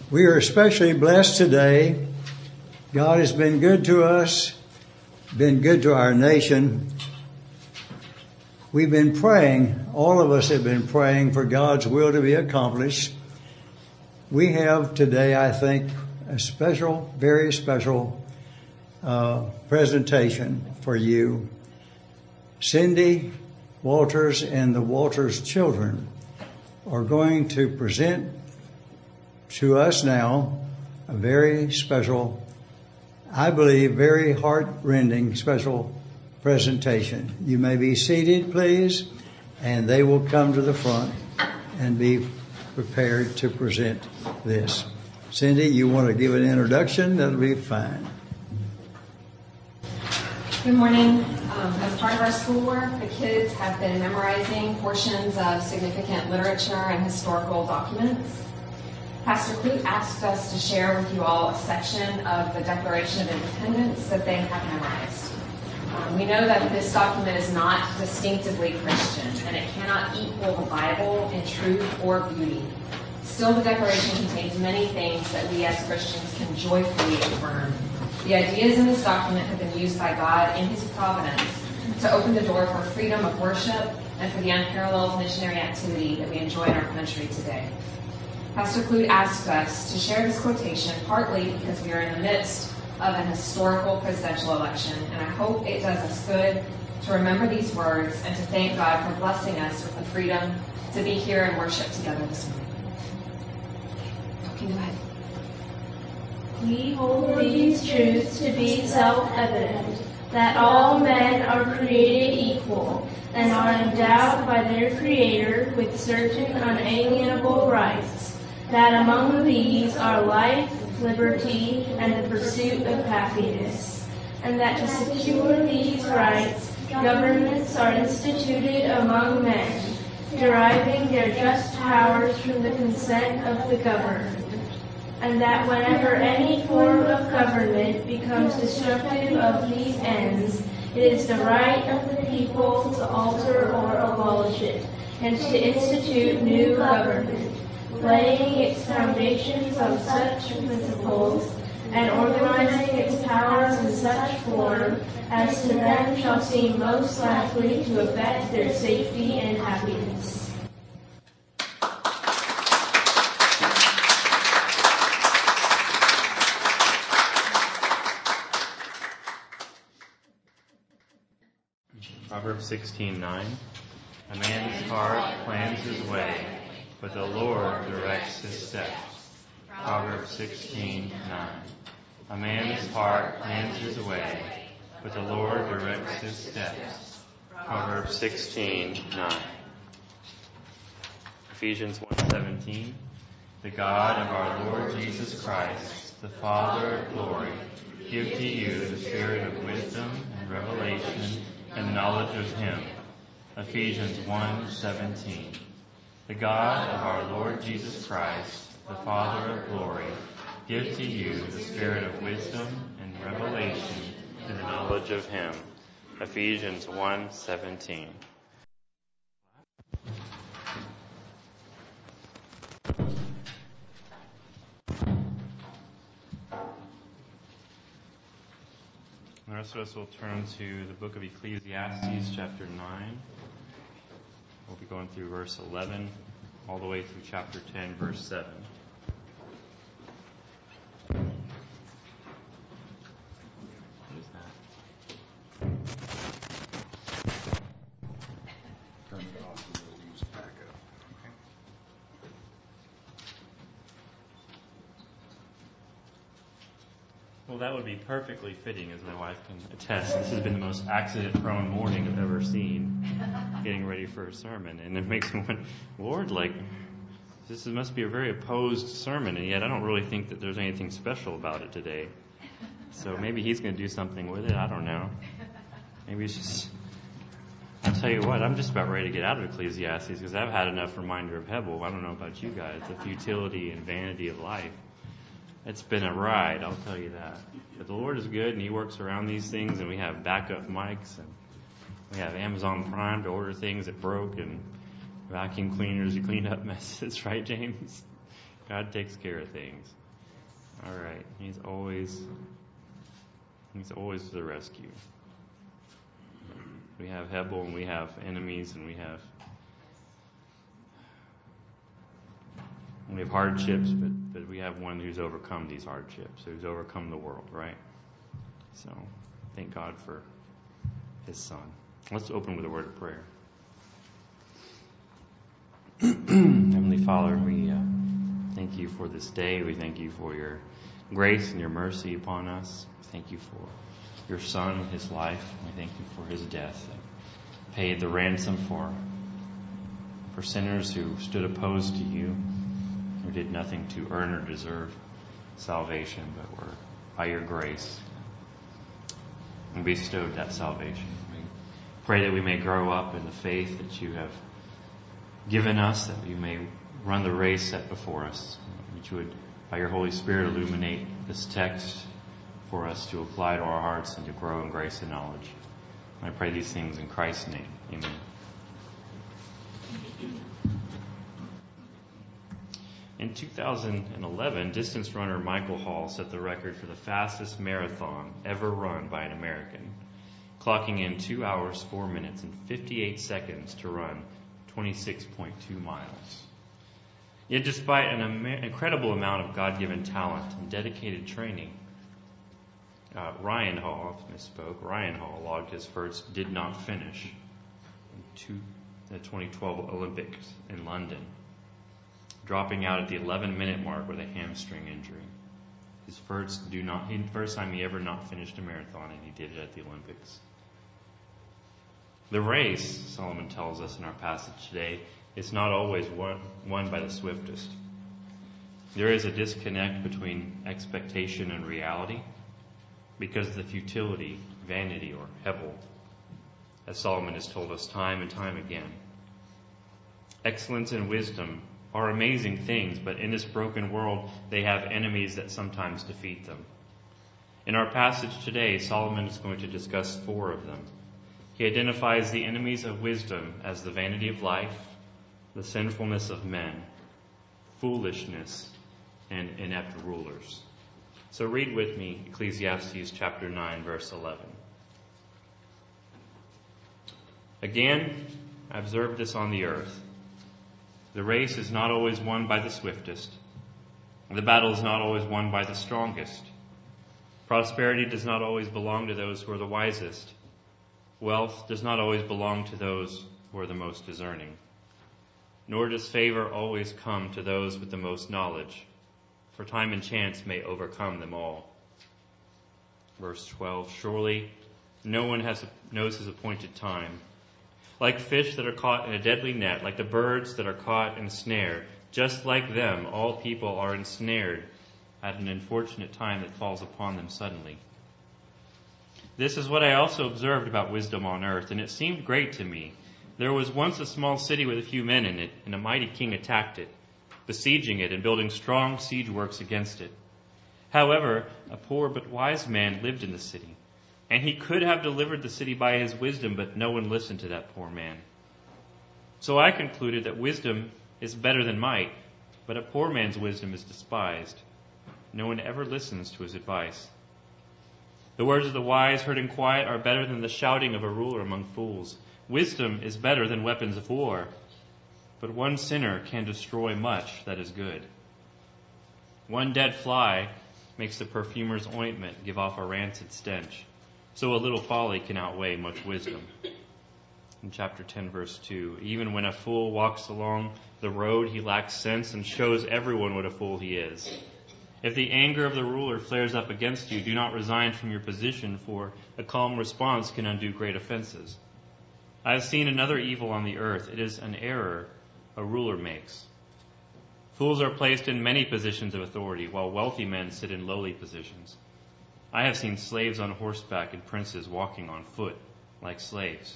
We are especially blessed today. God has been good to us, been good to our nation. We've been praying, all of us have been praying for God's will to be accomplished. We have today, I think, a special, very special presentation for you. Cindy Walters and the Walters children are going to present to us now a very special, I believe, very heart-rending special presentation. You may be seated, please, and they will come to the front and be prepared to present this. Cindy, you want to give an introduction? That'll be fine. Good morning. As part of our schoolwork, the kids have been memorizing portions of significant literature and historical documents. Pastor Clute asked us to share with you all a section of the Declaration of Independence that they have memorized. We know that this document is not distinctively Christian, and it cannot equal the Bible in truth or beauty. Still, the Declaration contains many things that we as Christians can joyfully affirm. The ideas in this document have been used by God in His providence to open the door for freedom of worship and for the unparalleled missionary activity that we enjoy in our country today. Pastor Clute asked us to share this quotation partly because we are in the midst of an historical presidential election, and I hope it does us good to remember these words and to thank God for blessing us with the freedom to be here and worship together this morning. Okay, go ahead. We hold these truths to be self-evident, that all men are created equal and are endowed by their Creator with certain unalienable rights, that among these are life, liberty, and the pursuit of happiness, and that to secure these rights, governments are instituted among men, deriving their just powers from the consent of the governed, and that whenever any form of government becomes destructive of these ends, it is the right of the people to alter or abolish it, and to institute new government, laying its foundations on such principles, and organizing its powers in such form as to them shall seem most likely to affect their safety and happiness. Proverbs 16:9. A man's heart plans his way, but the Lord directs his steps. Proverbs 16:9. A man's heart plans his way, but the Lord directs his steps. Proverbs 16:9. Ephesians 1:17. The God of our Lord Jesus Christ, the Father of glory, give to you the spirit of wisdom and revelation and knowledge of Him. Ephesians 1:17. The God of our Lord Jesus Christ, the Father of glory, give to you the spirit of wisdom and revelation and the knowledge of Him. Ephesians 1:17. The rest of us will turn to the book of Ecclesiastes, chapter 9. We'll be going through verse 11 all the way through chapter 10, verse 7. What is that? Turn it off and we'll use backup. Okay. Well, that would be perfectly fitting, as my wife can attest. This has been the most accident-prone morning I've ever seen, getting ready for a sermon. And it makes me wonder, Lord, this must be a very opposed sermon, and yet I don't really think that there's anything special about it today. So maybe He's going to do something with it. I don't know. Maybe it's just... I'll tell you what, I'm just about ready to get out of Ecclesiastes because I've had enough reminder of Hebel. I don't know about you guys, the futility and vanity of life. It's been a ride, I'll tell you that. But the Lord is good, and He works around these things, and we have backup mics, and we have Amazon Prime to order things that broke, and vacuum cleaners to clean up messes, right, James? God takes care of things. All right. He's always to the rescue. We have Hebel, and we have enemies, and we have hardships, but we have one who's overcome these hardships, who's overcome the world, right? So thank God for his Son. Let's open with a word of prayer. Heavenly Father, we thank you for this day. We thank you for your grace and your mercy upon us. Thank you for your Son, his life. We thank you for his death that paid the ransom for sinners who stood opposed to you, who did nothing to earn or deserve salvation, but were by your grace and bestowed that salvation. We pray that we may grow up in the faith that you have given us, that we may run the race set before us, that you would, by your Holy Spirit, illuminate this text for us to apply to our hearts and to grow in grace and knowledge. I pray these things in Christ's name. Amen. In 2011, distance runner Michael Hall set the record for the fastest marathon ever run by an American, clocking in 2 hours, 4 minutes, and 58 seconds to run 26.2 miles. Yet despite an incredible amount of God-given talent and dedicated training, Ryan Hall logged his first did not finish in the 2012 Olympics in London, dropping out at the 11-minute mark with a hamstring injury. His first time he ever not finished a marathon, and he did it at the Olympics. The race, Solomon tells us in our passage today, is not always won by the swiftest. There is a disconnect between expectation and reality because of the futility, vanity, or Hebel, as Solomon has told us time and time again. Excellence and wisdom are amazing things, but in this broken world, they have enemies that sometimes defeat them. In our passage today, Solomon is going to discuss 4 of them. He identifies the enemies of wisdom as the vanity of life, the sinfulness of men, foolishness, and inept rulers. So read with me Ecclesiastes chapter 9, verse 11. Again, I observed this on the earth. The race is not always won by the swiftest. The battle is not always won by the strongest. Prosperity does not always belong to those who are the wisest. Wealth does not always belong to those who are the most discerning. Nor does favor always come to those with the most knowledge, for time and chance may overcome them all. Verse 12, surely no one knows his appointed time. Like fish that are caught in a deadly net, like the birds that are caught in a snare, just like them, all people are ensnared at an unfortunate time that falls upon them suddenly. This is what I also observed about wisdom on earth, and it seemed great to me. There was once a small city with a few men in it, and a mighty king attacked it, besieging it and building strong siege works against it. However, a poor but wise man lived in the city, and he could have delivered the city by his wisdom, but no one listened to that poor man. So I concluded that wisdom is better than might, but a poor man's wisdom is despised. No one ever listens to his advice. The words of the wise heard in quiet are better than the shouting of a ruler among fools. Wisdom is better than weapons of war, but one sinner can destroy much that is good. One dead fly makes the perfumer's ointment give off a rancid stench, so a little folly can outweigh much wisdom. In chapter 10, verse 2, even when a fool walks along the road, he lacks sense and shows everyone what a fool he is. If the anger of the ruler flares up against you, do not resign from your position, for a calm response can undo great offenses. I have seen another evil on the earth. It is an error a ruler makes. Fools are placed in many positions of authority, while wealthy men sit in lowly positions. I have seen slaves on horseback and princes walking on foot like slaves.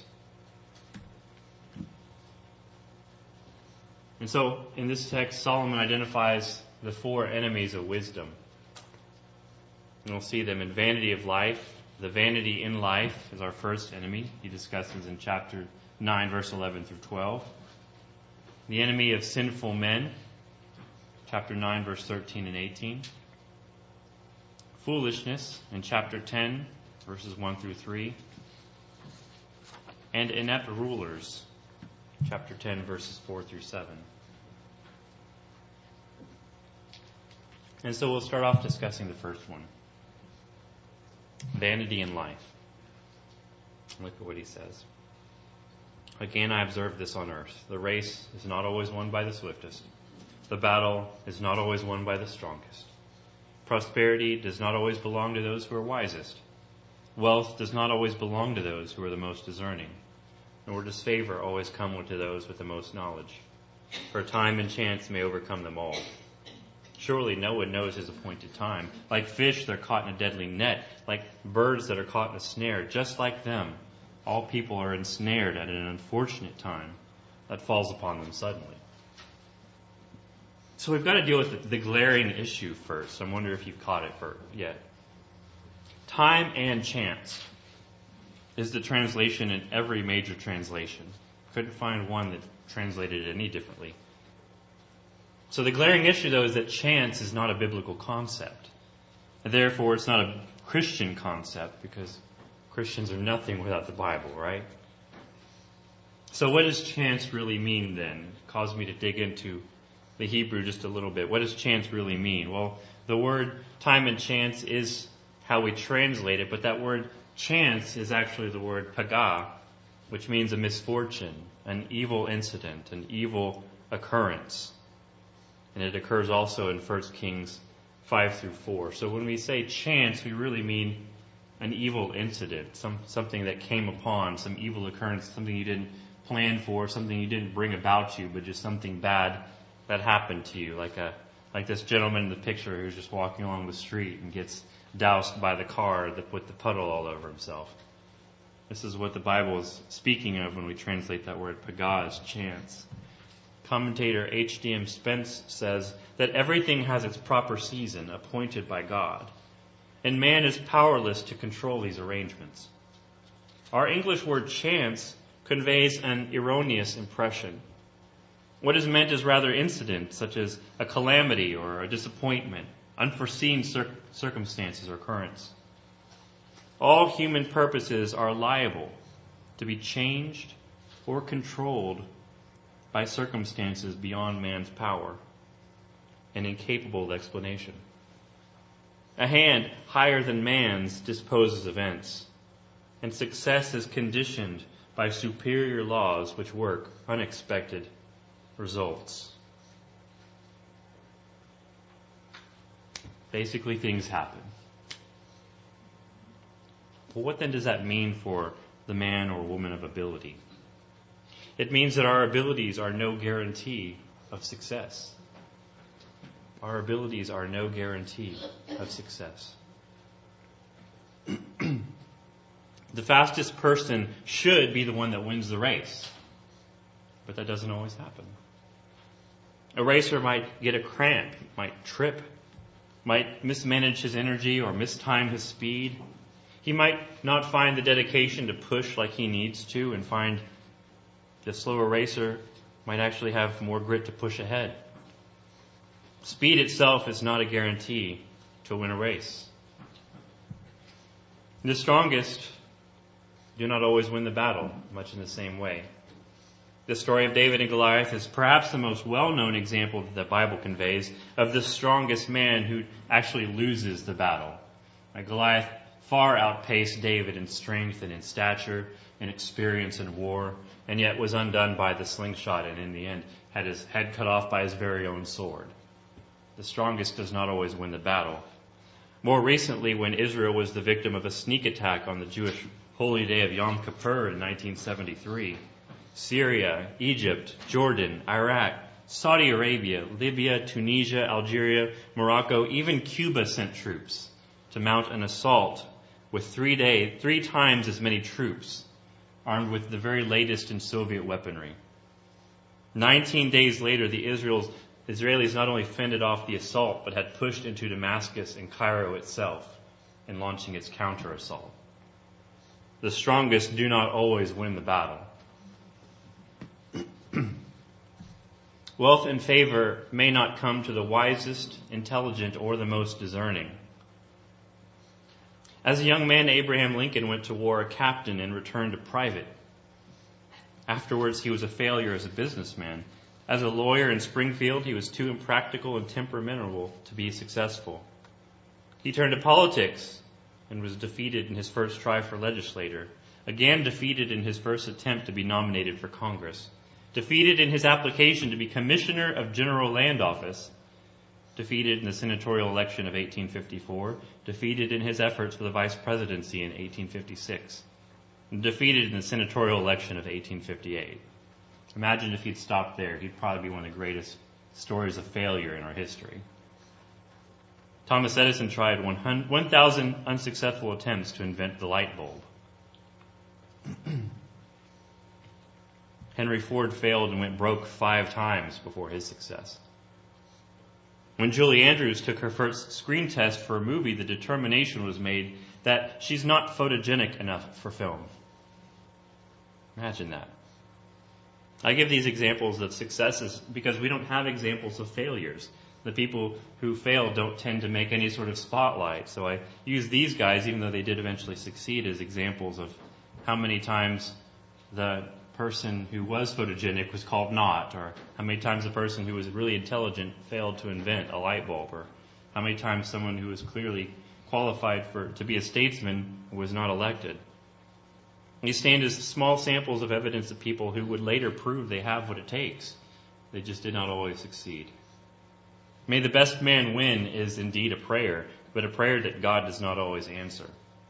And so, in this text, Solomon identifies the 4 enemies of wisdom. And we'll see them in vanity of life. The vanity in life is our first enemy. He discusses in chapter 9, verse 11 through 12. The enemy of sinful men, chapter 9, verse 13 and 18. Foolishness in chapter 10, verses 1 through 3. And inept rulers, chapter 10, verses 4 through 7. And so we'll start off discussing the first one. Vanity in life. Look at what he says. Again, I observe this on earth. The race is not always won by the swiftest. The battle is not always won by the strongest. Prosperity does not always belong to those who are wisest. Wealth does not always belong to those who are the most discerning. Nor does favor always come to those with the most knowledge. For time and chance may overcome them all. Surely no one knows his appointed time. Like fish that are caught in a deadly net, like birds that are caught in a snare, just like them, all people are ensnared at an unfortunate time that falls upon them suddenly. So we've got to deal with the glaring issue first. I wonder if you've caught it yet. Time and chance is the translation in every major translation. Couldn't find one that translated it any differently. So the glaring issue, though, is that chance is not a biblical concept. And therefore, it's not a Christian concept, because Christians are nothing without the Bible, right? So what does chance really mean, then? It caused me to dig into the Hebrew just a little bit. What does chance really mean? Well, the word time and chance is how we translate it, but that word chance is actually the word paga, which means a misfortune, an evil incident, an evil occurrence. And it occurs also in 1 Kings 5 through 4. So when we say chance, we really mean an evil incident, something that came upon, some evil occurrence, something you didn't plan for, something you didn't bring about you, but just something bad that happened to you, like this gentleman in the picture who's just walking along the street and gets doused by the car with the puddle all over himself. This is what the Bible is speaking of when we translate that word paga as chance. Commentator H.D.M. Spence says that everything has its proper season appointed by God, and man is powerless to control these arrangements. Our English word chance conveys an erroneous impression. What is meant is rather incident, such as a calamity or a disappointment, unforeseen circumstances or occurrence. All human purposes are liable to be changed or controlled by circumstances beyond man's power and incapable of explanation. A hand higher than man's disposes events, and success is conditioned by superior laws which work unexpected results. Basically, things happen. Well, what then does that mean for the man or woman of ability? It means that our abilities are no guarantee of success. Our abilities are no guarantee of success. The fastest person should be the one that wins the race, but that doesn't always happen. A racer might get a cramp, might trip, might mismanage his energy or mistime his speed. He might not find the dedication to push like he needs to, and find the slower racer might actually have more grit to push ahead. Speed itself is not a guarantee to win a race. The strongest do not always win the battle, much in the same way. The story of David and Goliath is perhaps the most well-known example that the Bible conveys of the strongest man who actually loses the battle. Goliath far outpaced David in strength and in stature and experience in war, and yet was undone by the slingshot, and in the end had his head cut off by his very own sword. The strongest does not always win the battle. More recently, when Israel was the victim of a sneak attack on the Jewish holy day of Yom Kippur in 1973, Syria, Egypt, Jordan, Iraq, Saudi Arabia, Libya, Tunisia, Algeria, Morocco, even Cuba sent troops to mount an assault with 3 times as many troops, armed with the very latest in Soviet weaponry. 19 days later, the Israelis not only fended off the assault, but had pushed into Damascus and Cairo itself in launching its counter-assault. The strongest do not always win the battle. Wealth and favor may not come to the wisest, intelligent, or the most discerning. As a young man, Abraham Lincoln went to war a captain and returned a private. Afterwards, he was a failure as a businessman. As a lawyer in Springfield, he was too impractical and temperamental to be successful. He turned to politics and was defeated in his first try for legislator, again defeated in his first attempt to be nominated for Congress, defeated in his application to be Commissioner of General Land Office, defeated in the senatorial election of 1854, defeated in his efforts for the vice presidency in 1856, and defeated in the senatorial election of 1858. Imagine if he'd stopped there. He'd probably be one of the greatest stories of failure in our history. Thomas Edison tried 1,000 unsuccessful attempts to invent the light bulb. Henry Ford failed and went broke 5 times before his success. When Julie Andrews took her first screen test for a movie, the determination was made that she's not photogenic enough for film. Imagine that. I give these examples of successes because we don't have examples of failures. The people who fail don't tend to make any sort of spotlight. So I use these guys, even though they did eventually succeed, as examples of how many times the person who was photogenic was called not, or how many times the person who was really intelligent failed to invent a light bulb, or how many times someone who was clearly qualified to be a statesman was not elected. These stand as small samples of evidence of people who would later prove they have what it takes. They just did not always succeed. May the best man win is indeed a prayer, but a prayer that God does not always answer.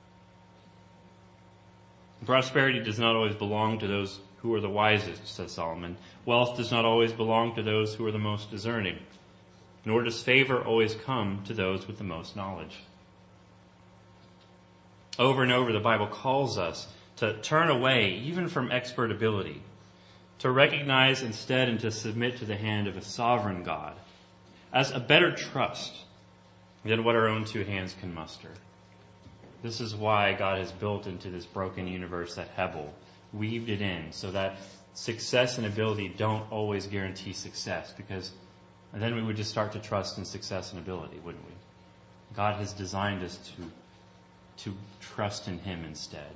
Prosperity does not always belong to those who are the wisest, says Solomon. Wealth does not always belong to those who are the most discerning, nor does favor always come to those with the most knowledge. Over and over, the Bible calls us to turn away even from expert ability, to recognize instead and to submit to the hand of a sovereign God as a better trust than what our own 2 hands can muster. This is why God has built into this broken universe that Hebel, weaved it in, so that success and ability don't always guarantee success, because then we would just start to trust in success and ability, wouldn't we? God has designed us to trust in Him instead.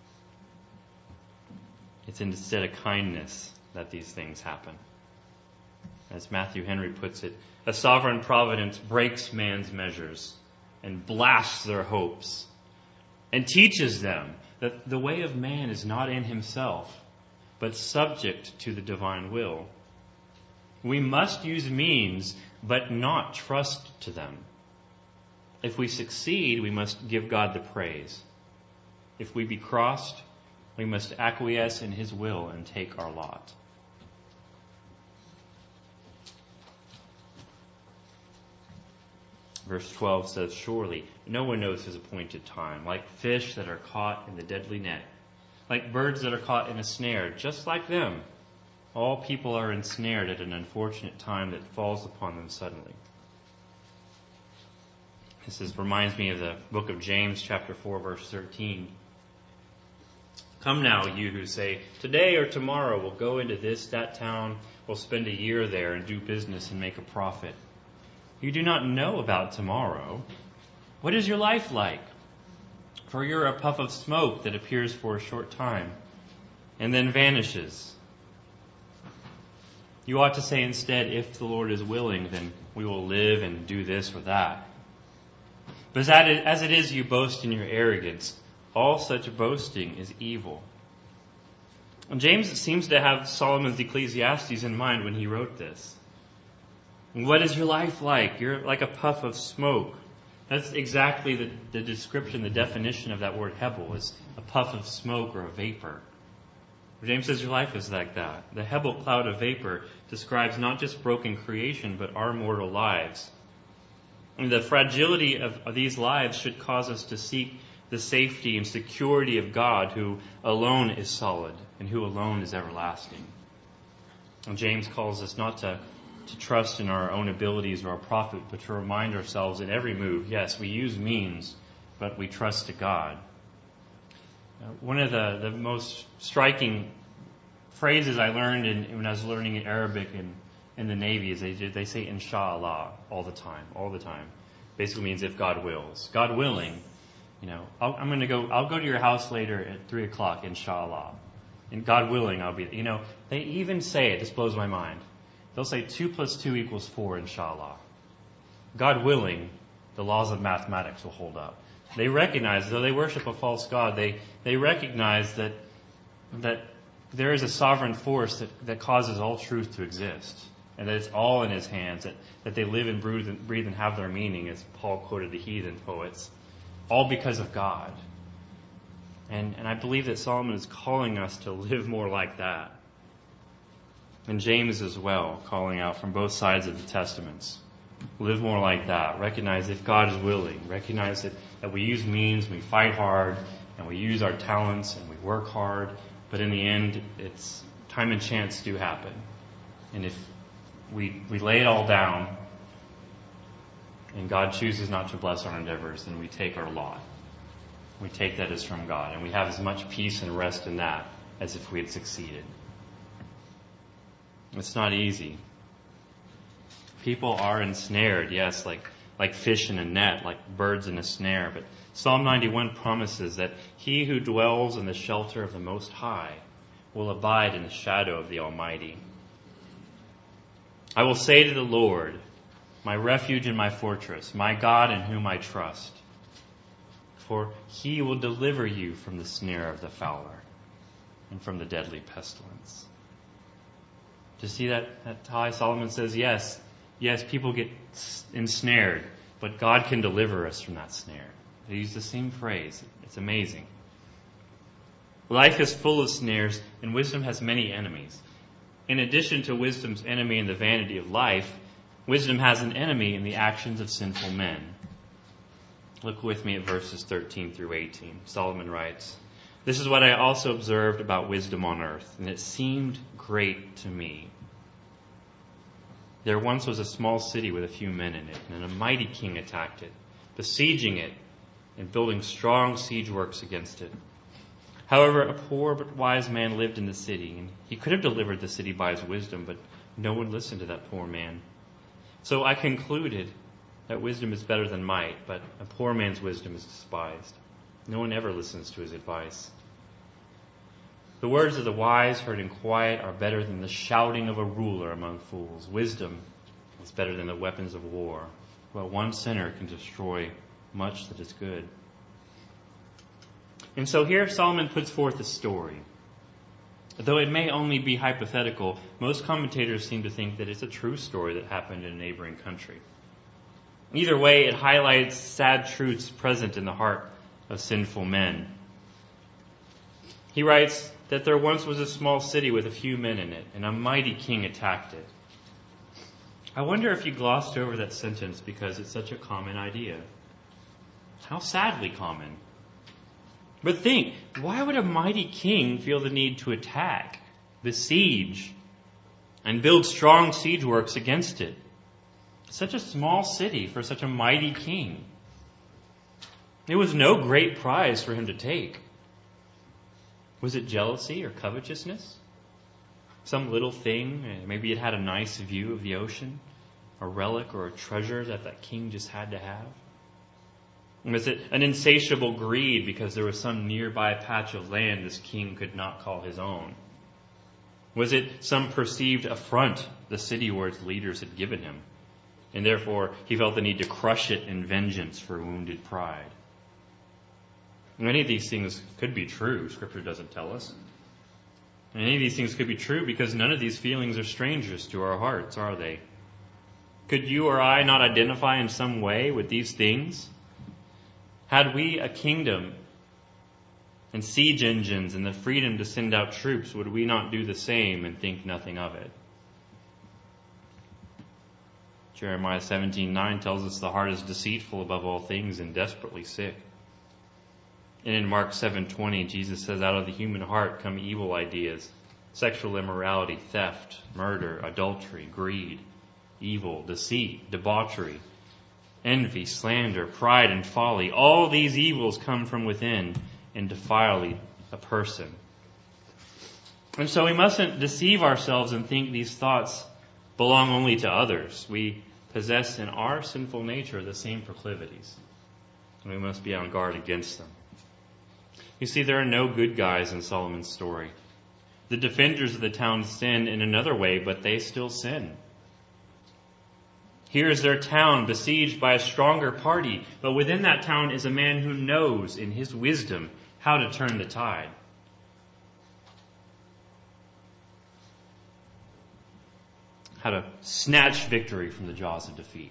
It's instead of kindness that these things happen. As Matthew Henry puts it, a sovereign providence breaks man's measures and blasts their hopes and teaches them that the way of man is not in himself, but subject to the divine will. We must use means, but not trust to them. If we succeed, we must give God the praise. If we be crossed, we must acquiesce in His will and take our lot. Verse 12 says, "Surely no one knows his appointed time, like fish that are caught in the deadly net, like birds that are caught in a snare, just like them. All people are ensnared at an unfortunate time that falls upon them suddenly." This reminds me of the book of James, chapter 4, verse 13. "Come now, you who say, 'Today or tomorrow we'll go into that town, we'll spend a year there and do business and make a profit.' You do not know about tomorrow. What is your life like? For you're a puff of smoke that appears for a short time and then vanishes. You ought to say instead, 'If the Lord is willing, then we will live and do this or that.' But as it is, you boast in your arrogance. All such boasting is evil." And James seems to have Solomon's Ecclesiastes in mind when he wrote this. What is your life like? You're like a puff of smoke. That's exactly the description, the definition of that word Hebel, is a puff of smoke or a vapor. James says your life is like that. The Hebel cloud of vapor describes not just broken creation, but our mortal lives. And the fragility of these lives should cause us to seek the safety and security of God, who alone is solid and who alone is everlasting. And James calls us not to trust in our own abilities or our profit, but to remind ourselves in every move, yes, we use means, but we trust to God. One of the most striking phrases I learned when I was learning Arabic in the Navy is they say inshallah all the time. Basically means if God wills. God willing, I'll go to your house later at 3:00, inshallah. And God willing, I'll be, they even say it, this blows my mind. They'll say 2 + 2 = 4, inshallah. God willing, the laws of mathematics will hold up. They recognize, though they worship a false god, they recognize that there is a sovereign force that causes all truth to exist, and that it's all in his hands, that they live and breathe and have their meaning, as Paul quoted the heathen poets, all because of God. And I believe that Solomon is calling us to live more like that. And James as well, calling out from both sides of the Testaments. Live more like that. Recognize if God is willing. Recognize that we use means, we fight hard, and we use our talents, and we work hard. But in the end, it's time and chance do happen. And if we lay it all down, and God chooses not to bless our endeavors, then we take our lot. We take that as from God, and we have as much peace and rest in that as if we had succeeded. It's not easy. People are ensnared, yes, like fish in a net, like birds in a snare. But Psalm 91 promises that he who dwells in the shelter of the Most High will abide in the shadow of the Almighty. I will say to the Lord, my refuge and my fortress, my God in whom I trust. For he will deliver you from the snare of the fowler and from the deadly pestilence. To see that high, Solomon says, yes, people get ensnared, but God can deliver us from that snare. They use the same phrase. It's amazing. Life is full of snares, and wisdom has many enemies. In addition to wisdom's enemy in the vanity of life, wisdom has an enemy in the actions of sinful men. Look with me at verses 13 through 18. Solomon writes, "This is what I also observed about wisdom on earth, and it seemed great to me. There once was a small city with a few men in it, and a mighty king attacked it, besieging it and building strong siege works against it. However, a poor but wise man lived in the city, and he could have delivered the city by his wisdom, but no one listened to that poor man. So I concluded that wisdom is better than might, but a poor man's wisdom is despised. No one ever listens to his advice. The words of the wise heard in quiet are better than the shouting of a ruler among fools. Wisdom is better than the weapons of war, but one sinner can destroy much that is good." And so here Solomon puts forth a story. Though it may only be hypothetical, most commentators seem to think that it's a true story that happened in a neighboring country. Either way, it highlights sad truths present in the heart of sinful men. He writes that there once was a small city with a few men in it, and a mighty king attacked it. I wonder if you glossed over that sentence because it's such a common idea. How sadly common. But think, why would a mighty king feel the need to attack, besiege, and build strong siege works against it? Such a small city for such a mighty king. It was no great prize for him to take. Was it jealousy or covetousness? Some little thing, maybe it had a nice view of the ocean, a relic or a treasure that king just had to have? Was it an insatiable greed because there was some nearby patch of land this king could not call his own? Was it some perceived affront the city or its leaders had given him, and therefore he felt the need to crush it in vengeance for wounded pride? Many of these things could be true. Scripture doesn't tell us. And any of these things could be true because none of these feelings are strangers to our hearts, are they? Could you or I not identify in some way with these things? Had we a kingdom and siege engines and the freedom to send out troops, would we not do the same and think nothing of it? Jeremiah 17:9 tells us the heart is deceitful above all things and desperately sick. And in Mark 7:20, Jesus says, out of the human heart come evil ideas, sexual immorality, theft, murder, adultery, greed, evil, deceit, debauchery, envy, slander, pride, and folly. All these evils come from within and defile a person. And so we mustn't deceive ourselves and think these thoughts belong only to others. We possess in our sinful nature the same proclivities, and we must be on guard against them. You see, there are no good guys in Solomon's story. The defenders of the town sin in another way, but they still sin. Here is their town besieged by a stronger party, but within that town is a man who knows in his wisdom how to turn the tide. How to snatch victory from the jaws of defeat.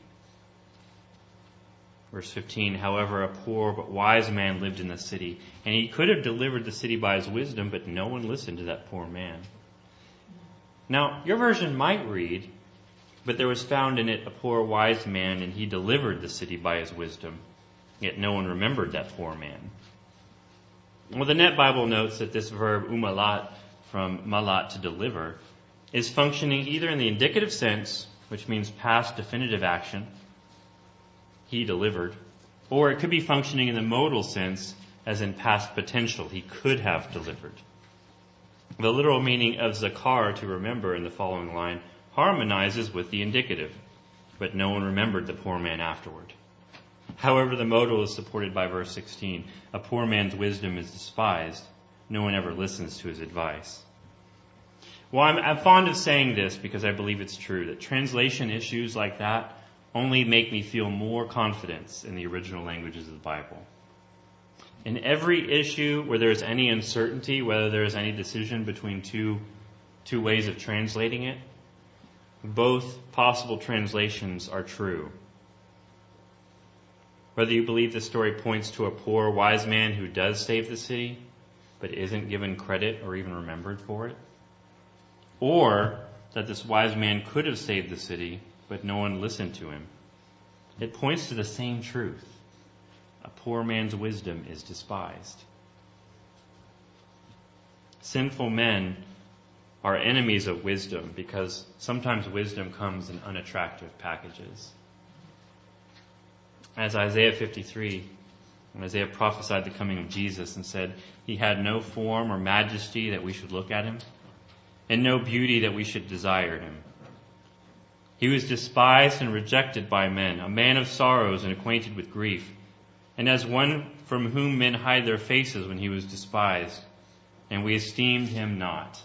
Verse 15, however, a poor but wise man lived in the city, and he could have delivered the city by his wisdom, but no one listened to that poor man. Now, your version might read, but there was found in it a poor wise man, and he delivered the city by his wisdom, yet no one remembered that poor man. Well, the Net Bible notes that this verb umalat, from malat to deliver, is functioning either in the indicative sense, which means past definitive action, he delivered, or it could be functioning in the modal sense, as in past potential, he could have delivered. The literal meaning of zakar, to remember, in the following line, harmonizes with the indicative, but no one remembered the poor man afterward. However, the modal is supported by verse 16. A poor man's wisdom is despised. No one ever listens to his advice. Well, I'm fond of saying this because I believe it's true, that translation issues like that only make me feel more confidence in the original languages of the Bible. In every issue where there is any uncertainty, whether there is any decision between two ways of translating it, both possible translations are true. Whether you believe the story points to a poor wise man who does save the city, but isn't given credit or even remembered for it, or that this wise man could have saved the city, but no one listened to him, it points to the same truth. A poor man's wisdom is despised. Sinful men are enemies of wisdom because sometimes wisdom comes in unattractive packages. As Isaiah 53, when Isaiah prophesied the coming of Jesus and said, he had no form or majesty that we should look at him, and no beauty that we should desire him. He was despised and rejected by men, a man of sorrows and acquainted with grief, and as one from whom men hide their faces when he was despised, and we esteemed him not.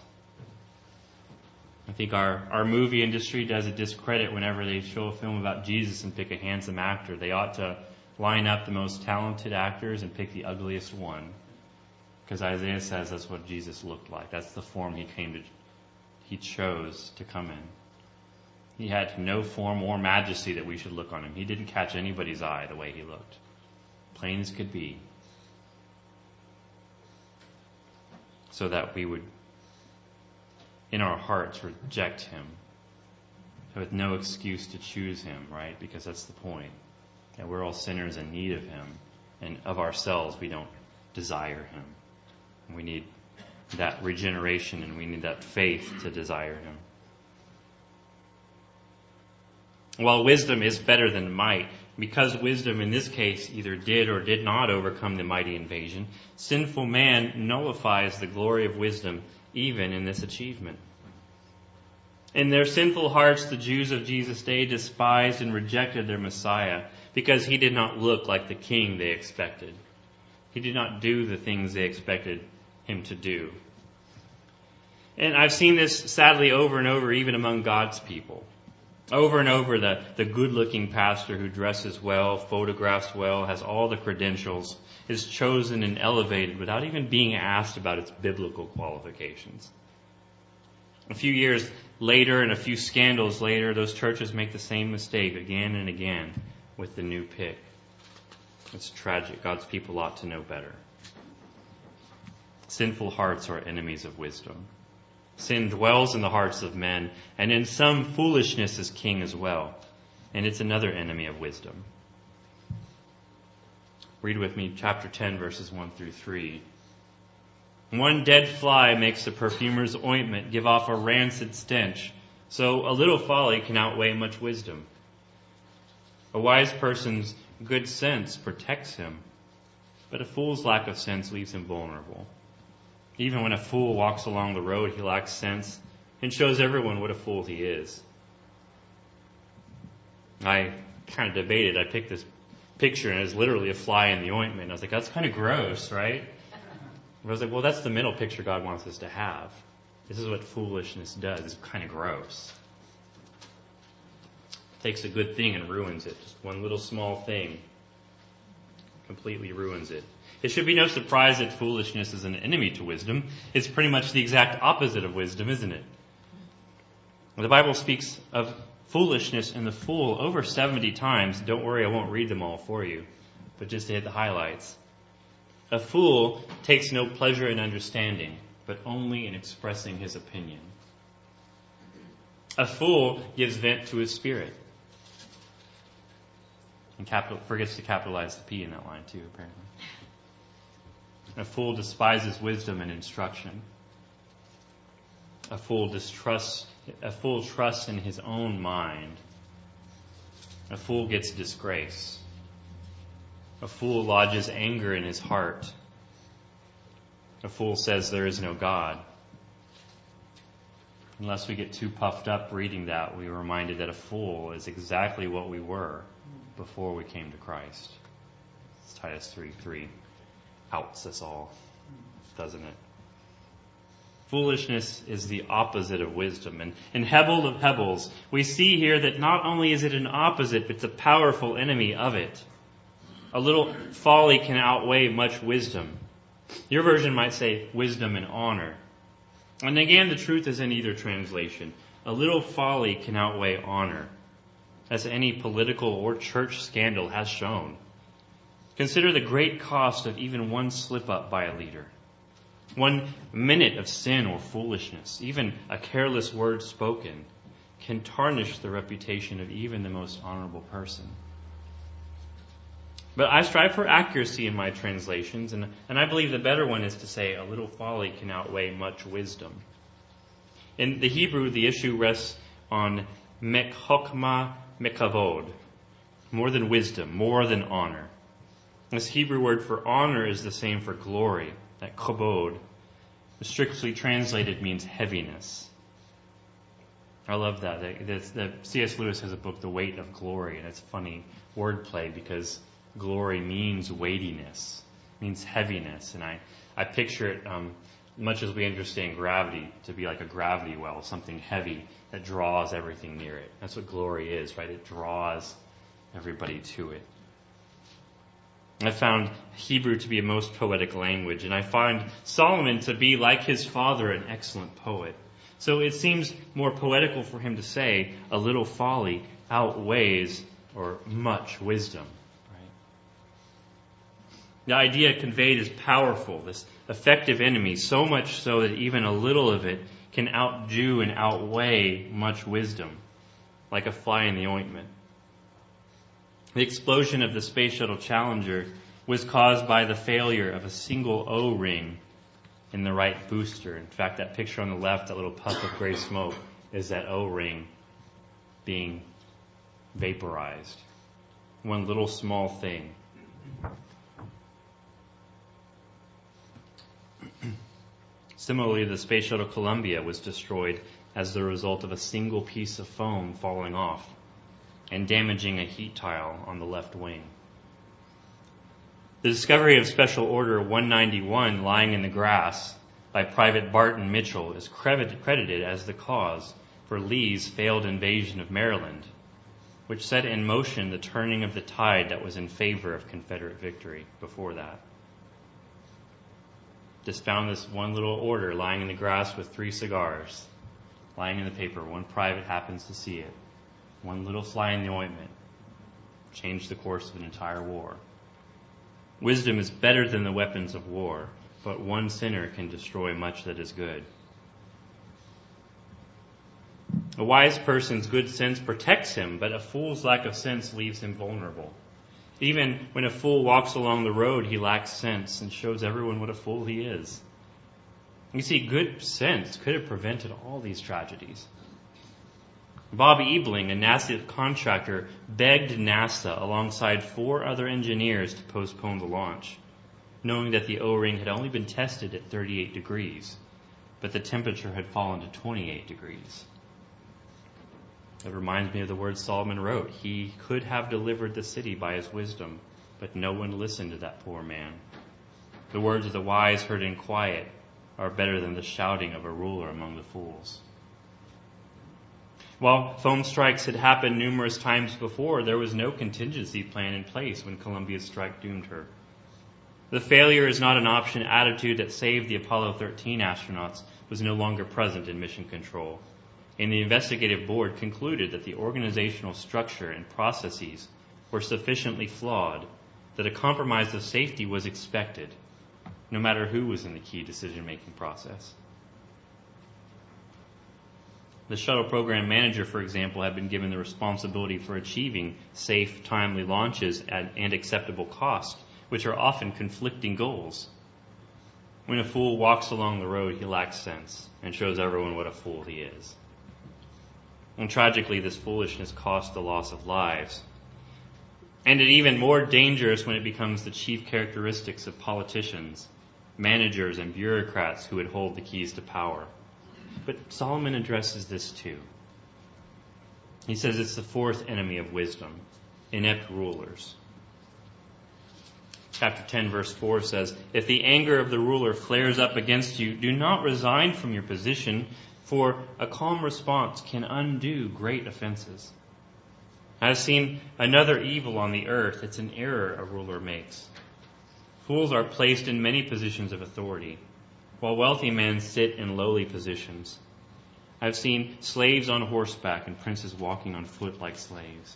I think our movie industry does a discredit whenever they show a film about Jesus and pick a handsome actor. They ought to line up the most talented actors and pick the ugliest one. Because Isaiah says that's what Jesus looked like. That's the form he chose to come in. He had no form or majesty that we should look on him. He didn't catch anybody's eye the way he looked. Plain as could be. So that we would, in our hearts, reject him. With no excuse to choose him, right? Because that's the point. That we're all sinners in need of him. And of ourselves, we don't desire him. We need that regeneration and we need that faith to desire him. While wisdom is better than might, because wisdom in this case either did or did not overcome the mighty invasion, sinful man nullifies the glory of wisdom even in this achievement. In their sinful hearts, the Jews of Jesus' day despised and rejected their Messiah because he did not look like the king they expected. He did not do the things they expected him to do. And I've seen this sadly over and over, even among God's people. Over and over, the good-looking pastor who dresses well, photographs well, has all the credentials, is chosen and elevated without even being asked about its biblical qualifications. A few years later and a few scandals later, those churches make the same mistake again and again with the new pick. It's tragic. God's people ought to know better. Sinful hearts are enemies of wisdom. Sin dwells in the hearts of men, and in some foolishness is king as well. And it's another enemy of wisdom. Read with me chapter 10, verses 1 through 3. One dead fly makes the perfumer's ointment give off a rancid stench, so a little folly can outweigh much wisdom. A wise person's good sense protects him, but a fool's lack of sense leaves him vulnerable. Even when a fool walks along the road, he lacks sense and shows everyone what a fool he is. I kind of debated. I picked this picture, and it's literally a fly in the ointment. I was like, that's kind of gross, right? But I was like, well, that's the mental picture God wants us to have. This is what foolishness does. It's kind of gross. Takes a good thing and ruins it. Just one little small thing completely ruins it. It should be no surprise that foolishness is an enemy to wisdom. It's pretty much the exact opposite of wisdom, isn't it? The Bible speaks of foolishness and the fool over 70 times. Don't worry, I won't read them all for you, but just to hit the highlights. A fool takes no pleasure in understanding, but only in expressing his opinion. A fool gives vent to his spirit. And forgets to capitalize the P in that line too, apparently. A fool despises wisdom and instruction. A fool trusts in his own mind. A fool gets disgrace. A fool lodges anger in his heart. A fool says there is no God. Unless we get too puffed up reading that, we are reminded that a fool is exactly what we were before we came to Christ. It's Titus 3:3 outs us all, doesn't it? Foolishness is the opposite of wisdom. And in Hebel of Hebels, we see here that not only is it an opposite, but it's a powerful enemy of it. A little folly can outweigh much wisdom. Your version might say wisdom and honor. And again, the truth is in either translation. A little folly can outweigh honor, as any political or church scandal has shown. Consider the great cost of even one slip-up by a leader. 1 minute of sin or foolishness, even a careless word spoken, can tarnish the reputation of even the most honorable person. But I strive for accuracy in my translations, and I believe the better one is to say a little folly can outweigh much wisdom. In the Hebrew, the issue rests on mekhokma mekavod, more than wisdom, more than honor. This Hebrew word for honor is the same for glory, that kavod. Strictly translated means heaviness. I love that. C.S. Lewis has a book, The Weight of Glory, and it's funny wordplay because glory means weightiness, means heaviness. And I picture it, much as we understand gravity, to be like a gravity well, something heavy that draws everything near it. That's what glory is, right? It draws everybody to it. I found Hebrew to be a most poetic language, and I find Solomon to be, like his father, an excellent poet. So it seems more poetical for him to say, a little folly outweighs or much wisdom. Right? The idea conveyed is powerful, this effective enemy, so much so that even a little of it can outdo and outweigh much wisdom, like a fly in the ointment. The explosion of the Space Shuttle Challenger was caused by the failure of a single O-ring in the right booster. In fact, that picture on the left, that little puff of gray smoke, is that O-ring being vaporized. One little small thing. Similarly, the Space Shuttle Columbia was destroyed as the result of a single piece of foam falling off and damaging a heat tile on the left wing. The discovery of Special Order 191 lying in the grass by Private Barton Mitchell is credited as the cause for Lee's failed invasion of Maryland, which set in motion the turning of the tide that was in favor of Confederate victory before that. Just found this one little order lying in the grass with 3 cigars, lying in the paper. One private happens to see it. One little fly in the ointment changed the course of an entire war. Wisdom is better than the weapons of war, but one sinner can destroy much that is good. A wise person's good sense protects him, but a fool's lack of sense leaves him vulnerable. Even when a fool walks along the road, he lacks sense and shows everyone what a fool he is. You see, good sense could have prevented all these tragedies. Bob Ebling, a NASA contractor, begged NASA alongside 4 other engineers to postpone the launch, knowing that the O-ring had only been tested at 38 degrees, but the temperature had fallen to 28 degrees. It reminds me of the words Solomon wrote. He could have delivered the city by his wisdom, but no one listened to that poor man. The words of the wise heard in quiet are better than the shouting of a ruler among the fools. While foam strikes had happened numerous times before, there was no contingency plan in place when Columbia's strike doomed her. The failure is not an option attitude that saved the Apollo 13 astronauts was no longer present in mission control, and the investigative board concluded that the organizational structure and processes were sufficiently flawed that a compromise of safety was expected, no matter who was in the key decision-making process. The shuttle program manager, for example, had been given the responsibility for achieving safe, timely launches and acceptable cost, which are often conflicting goals. When a fool walks along the road, he lacks sense and shows everyone what a fool he is. And tragically, this foolishness cost the loss of lives. And it's even more dangerous when it becomes the chief characteristics of politicians, managers, and bureaucrats who would hold the keys to power. But Solomon addresses this too. He says it's the fourth enemy of wisdom, inept rulers. Chapter 10, verse 4 says, "If the anger of the ruler flares up against you, do not resign from your position, for a calm response can undo great offenses." I have seen another evil on the earth. It's an error a ruler makes. Fools are placed in many positions of authority, while wealthy men sit in lowly positions. I've seen slaves on horseback and princes walking on foot like slaves.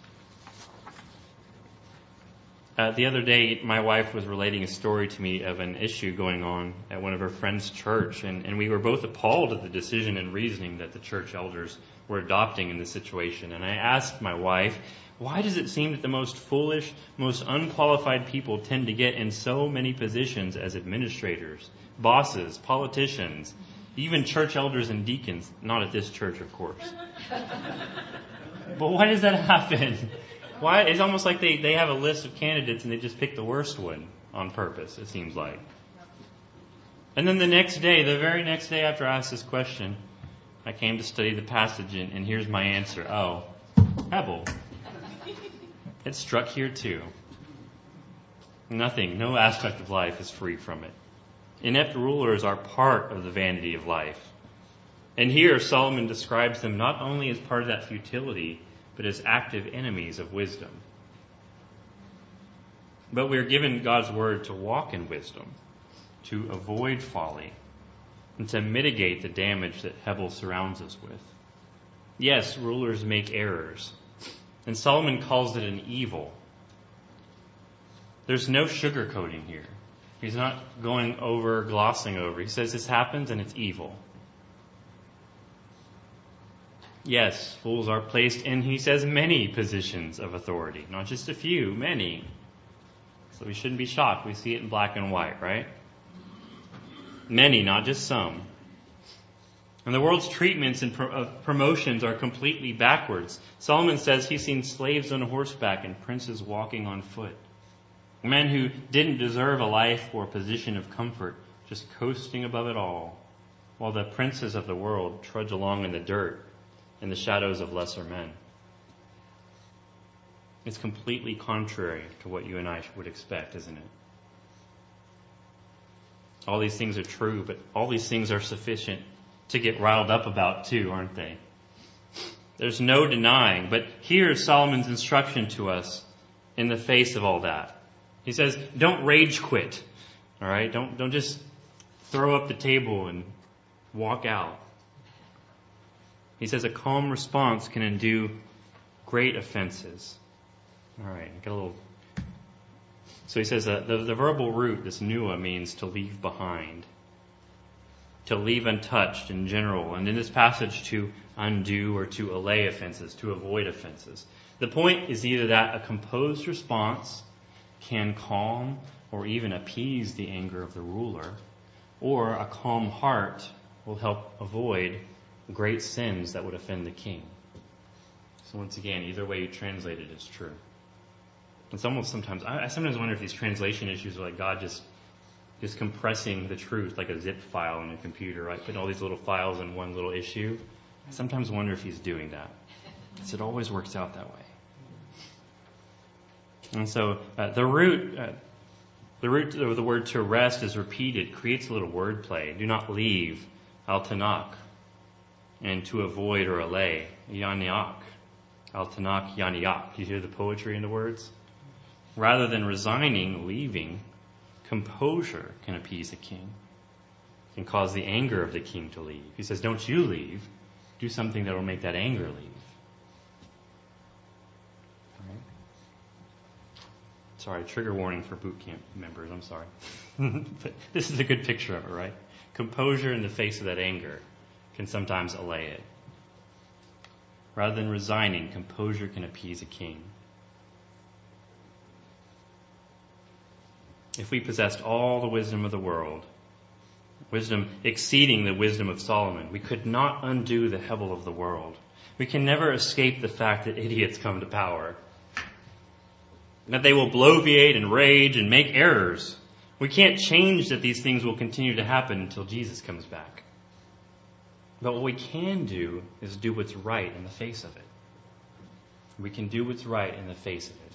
The other day, my wife was relating a story to me of an issue going on at one of her friends' church, and we were both appalled at the decision and reasoning that the church elders were adopting in this situation. And I asked my wife, why does it seem that the most foolish, most unqualified people tend to get in so many positions as administrators, bosses, politicians, even church elders and deacons? Not at this church, of course. But why does that happen? Why? It's almost like they have a list of candidates and they just pick the worst one on purpose, it seems like. And then the very next day after I asked this question, I came to study the passage, and here's my answer. Oh, Hebel. It's struck here too. Nothing, no aspect of life is free from it. Inept rulers are part of the vanity of life. And here Solomon describes them not only as part of that futility, but as active enemies of wisdom. But we are given God's word to walk in wisdom, to avoid folly, and to mitigate the damage that Hebel surrounds us with. Yes, rulers make errors, and Solomon calls it an evil. There's no sugarcoating here. He's not glossing over. He says this happens and it's evil. Yes, fools are placed in, he says, many positions of authority. Not just a few, many. So we shouldn't be shocked. We see it in black and white, right? Many, not just some. And the world's treatments and promotions are completely backwards. Solomon says he's seen slaves on horseback and princes walking on foot. Men who didn't deserve a life or a position of comfort, just coasting above it all, while the princes of the world trudge along in the dirt, in the shadows of lesser men. It's completely contrary to what you and I would expect, isn't it? All these things are true, but all these things are sufficient to get riled up about too, aren't they? There's no denying, but here's Solomon's instruction to us in the face of all that. He says, don't rage quit, all right? Don't just throw up the table and walk out. He says a calm response can undo great offenses. All right, get a little. So he says the verbal root, this nua, means to leave behind, to leave untouched in general, and in this passage to undo or to allay offenses, to avoid offenses. The point is either that a composed response can calm or even appease the anger of the ruler, or a calm heart will help avoid great sins that would offend the king. So once again, either way you translate it is true. It's almost I sometimes wonder if these translation issues are like God just compressing the truth like a zip file in a computer, right? Putting all these little files in one little issue. I sometimes wonder if he's doing that. Because it always works out that way. And so the root of the word to rest is repeated, creates a little wordplay. Do not leave, al-tanak, and to avoid or allay, yaniak, al-tanak, yaniak. Do you hear the poetry in the words? Rather than resigning, leaving, composure can appease a king, can cause the anger of the king to leave. He says, don't you leave, do something that will make that anger leave. Sorry, trigger warning for boot camp members, I'm sorry. But this is a good picture of it, right? Composure in the face of that anger can sometimes allay it. Rather than resigning, composure can appease a king. If we possessed all the wisdom of the world, wisdom exceeding the wisdom of Solomon, we could not undo the hevel of the world. We can never escape the fact that idiots come to power, that they will bloviate and rage and make errors. We can't change that these things will continue to happen until Jesus comes back. But what we can do is do what's right in the face of it. We can do what's right in the face of it.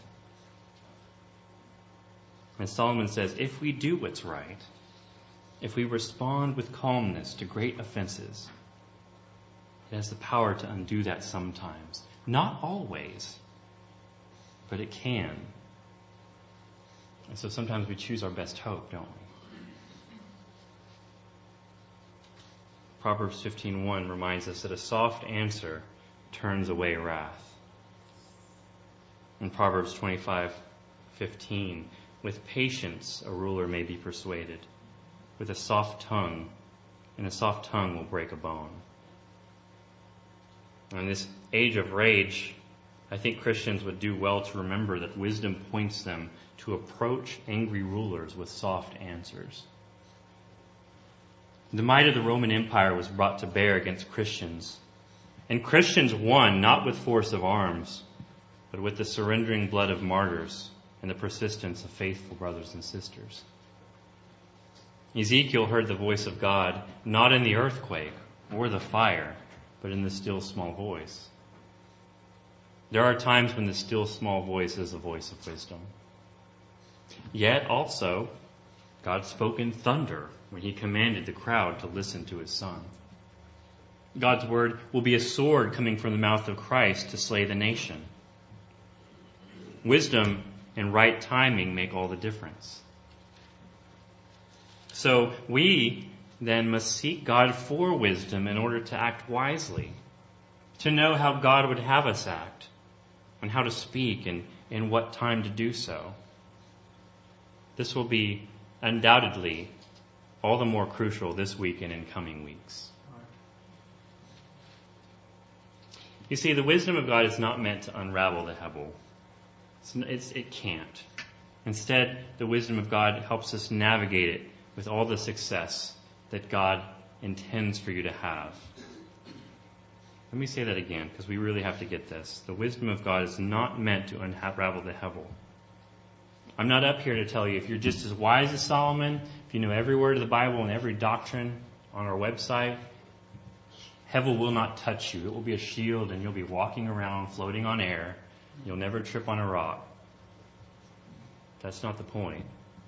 And Solomon says, if we do what's right, if we respond with calmness to great offenses, it has the power to undo that sometimes. Not always, but it can. And so sometimes we choose our best hope, don't we? Proverbs 15:1 reminds us that a soft answer turns away wrath. In Proverbs 25:15, with patience a ruler may be persuaded. With a soft tongue, and a soft tongue will break a bone. In this age of rage, I think Christians would do well to remember that wisdom points them to approach angry rulers with soft answers. The might of the Roman Empire was brought to bear against Christians. And Christians won not with force of arms, but with the surrendering blood of martyrs and the persistence of faithful brothers and sisters. Ezekiel heard the voice of God not in the earthquake or the fire, but in the still small voice. There are times when the still small voice is the voice of wisdom. Yet also, God spoke in thunder when he commanded the crowd to listen to his son. God's word will be a sword coming from the mouth of Christ to slay the nation. Wisdom and right timing make all the difference. So we then must seek God for wisdom in order to act wisely, to know how God would have us act, and how to speak and in what time to do so. This will be undoubtedly all the more crucial this week and in coming weeks. You see, the wisdom of God is not meant to unravel the hevel. It can't. Instead, the wisdom of God helps us navigate it with all the success that God intends for you to have. Let me say that again, because we really have to get this. The wisdom of God is not meant to unravel the hevel. I'm not up here to tell you if you're just as wise as Solomon, if you know every word of the Bible and every doctrine on our website, hevel will not touch you. It will be a shield and you'll be walking around floating on air. You'll never trip on a rock. That's not the point.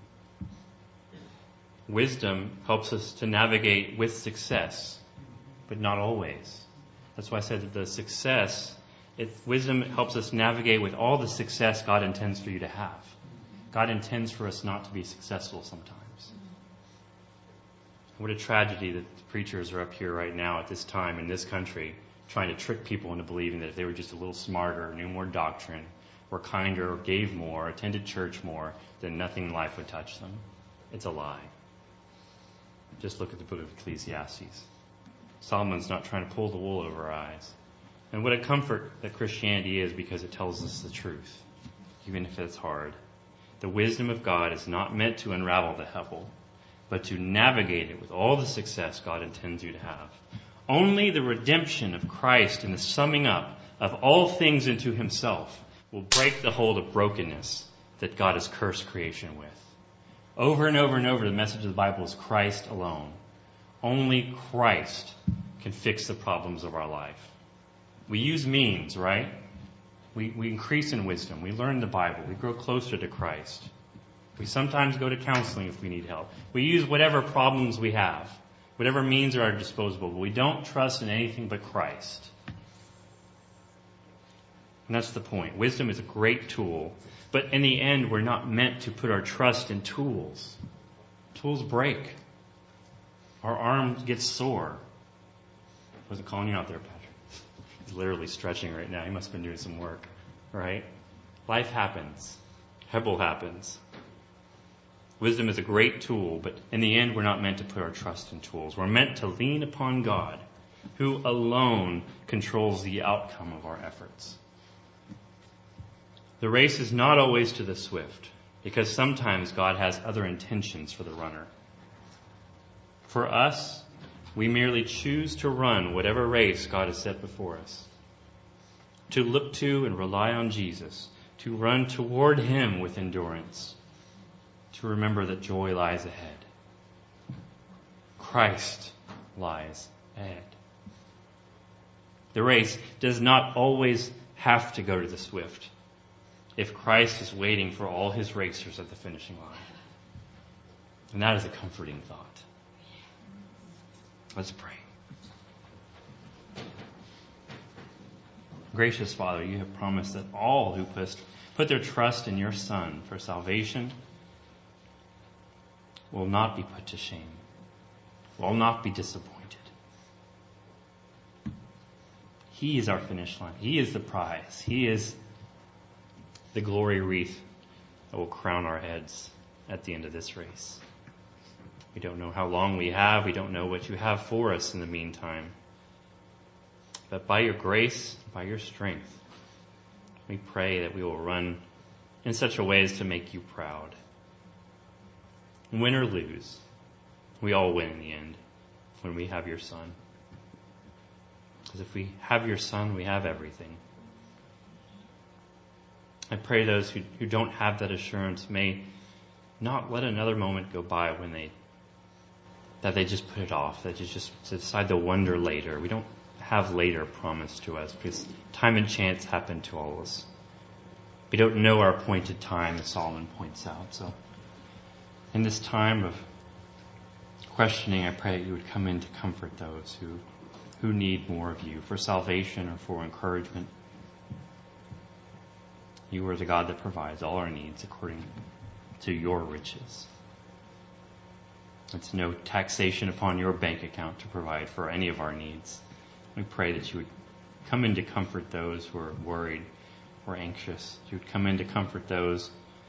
Wisdom helps us to navigate with success, but not always. That's why I said that the success, wisdom helps us navigate with all the success God intends for you to have. God intends for us not to be successful sometimes. What a tragedy that the preachers are up here right now at this time in this country trying to trick people into believing that if they were just a little smarter, knew more doctrine, were kinder, or gave more, attended church more, then nothing in life would touch them. It's a lie. Just look at the book of Ecclesiastes. Solomon's not trying to pull the wool over our eyes. And what a comfort that Christianity is, because it tells us the truth, even if it's hard. The wisdom of God is not meant to unravel the hevel, but to navigate it with all the success God intends you to have. Only the redemption of Christ and the summing up of all things into himself will break the hold of brokenness that God has cursed creation with. Over and over and over, the message of the Bible is Christ alone. Only Christ can fix the problems of our life. We use means, right? We increase in wisdom. We learn the Bible. We grow closer to Christ. We sometimes go to counseling if we need help. We use whatever problems we have, whatever means are at our disposal, but we don't trust in anything but Christ. And that's the point. Wisdom is a great tool, but in the end, we're not meant to put our trust in tools. Tools break. Our arm gets sore. I wasn't calling you out there, Patrick. He's literally stretching right now. He must have been doing some work, right? Life happens. Hebel happens. Wisdom is a great tool, but in the end, we're not meant to put our trust in tools. We're meant to lean upon God, who alone controls the outcome of our efforts. The race is not always to the swift, because sometimes God has other intentions for the runner. For us, we merely choose to run whatever race God has set before us, to look to and rely on Jesus, to run toward Him with endurance, to remember that joy lies ahead. Christ lies ahead. The race does not always have to go to the swift if Christ is waiting for all His racers at the finishing line. And that is a comforting thought. Let's pray. Gracious Father, you have promised that all who put their trust in your Son for salvation will not be put to shame, will not be disappointed. He is our finish line. He is the prize. He is the glory wreath that will crown our heads at the end of this race. We don't know how long we have. We don't know what you have for us in the meantime. But by your grace, by your strength, we pray that we will run in such a way as to make you proud. Win or lose, we all win in the end when we have your Son. Because if we have your Son, we have everything. I pray those who don't have that assurance may not let another moment go by that they just put it off, that you just decide to wonder later. We don't have later promised to us because time and chance happen to all of us. We don't know our appointed time, as Solomon points out. So in this time of questioning, I pray that you would come in to comfort those who need more of you for salvation or for encouragement. You are the God that provides all our needs according to your riches. It's no taxation upon your bank account to provide for any of our needs. We pray that you would come in to comfort those who are worried or anxious. You would come in to comfort those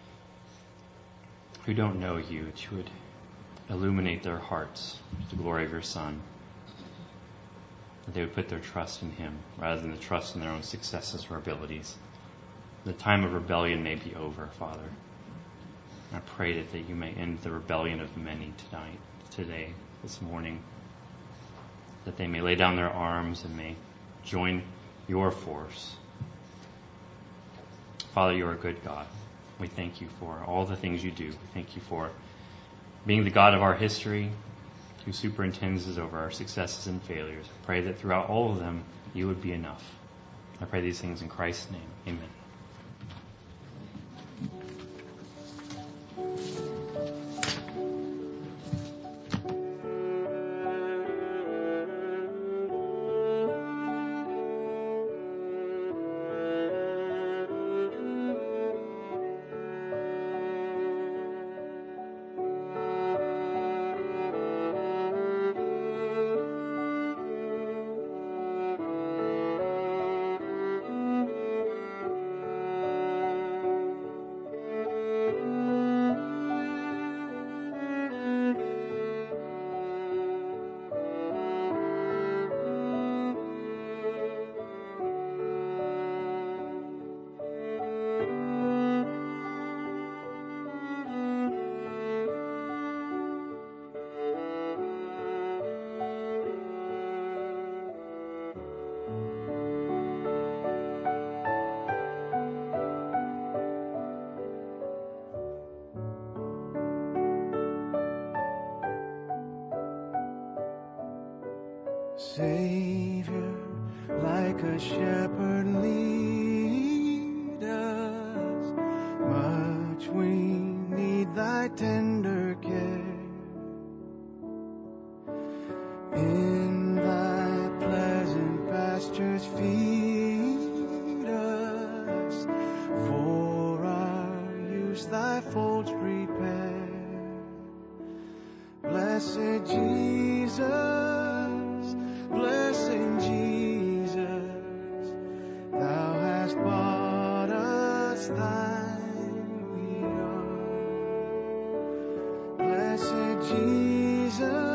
who don't know you. That you would illuminate their hearts to the glory of your Son. That they would put their trust in Him rather than the trust in their own successes or abilities. The time of rebellion may be over, Father. I pray that you may end the rebellion of many today, this morning. That they may lay down their arms and may join your force. Father, you are a good God. We thank you for all the things you do. We thank you for being the God of our history, who superintends over our successes and failures. I pray that throughout all of them, you would be enough. I pray these things in Christ's name. Amen. Savior, like like a shepherd lead us. Much we need thy tender care. In thy pleasant pastures feed us. For our use thy folds prepare. Blessed Jesus, blessed Jesus, thou hast bought us thine we are. Blessed Jesus,